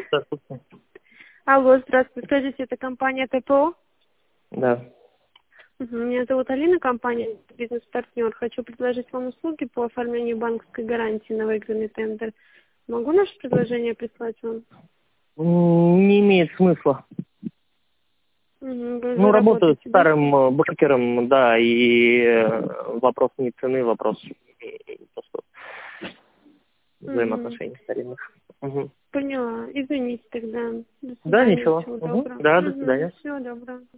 Здравствуйте. Алло, здравствуйте. Скажите, это компания ТПО? Да. Меня зовут Алина, компания «Бизнес-партнер». Хочу предложить вам услуги по оформлению банковской гарантии на выигранный тендер. Могу наше предложение прислать вам? Не имеет смысла. Вы уже Ну, работаю работаете, с да? старым брокером, да, и вопрос не цены, вопрос просто взаимоотношений старинных. Мгм. Поняла. Извините тогда. До Да, свидания. ничего. Всего Мгм. доброго. Да, до свидания. Всего доброго.